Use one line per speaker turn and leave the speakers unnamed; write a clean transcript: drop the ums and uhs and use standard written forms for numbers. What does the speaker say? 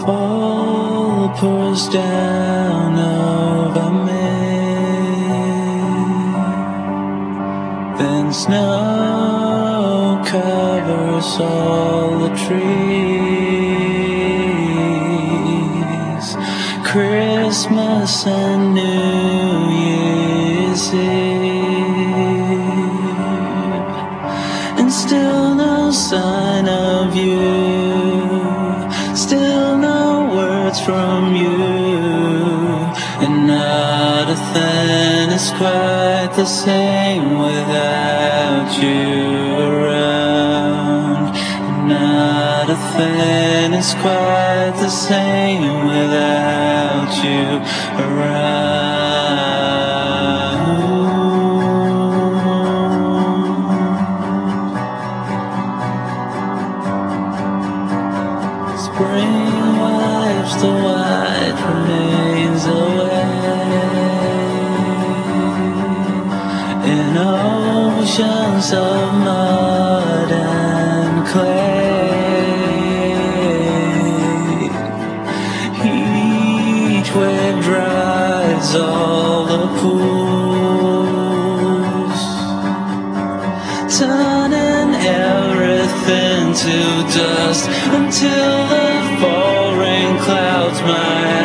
Fall pours down over me, then snow covers all the trees. Christmas and New Year's Eve, and still no sign of you, still no words from you, and not a thing is quite the same without you around. And not a thing is quite the same without you around. Spring wipes the white remains away in oceans of mud and clay. Heat wave dries all the pools, turning everything to dust until the fall rain clouds my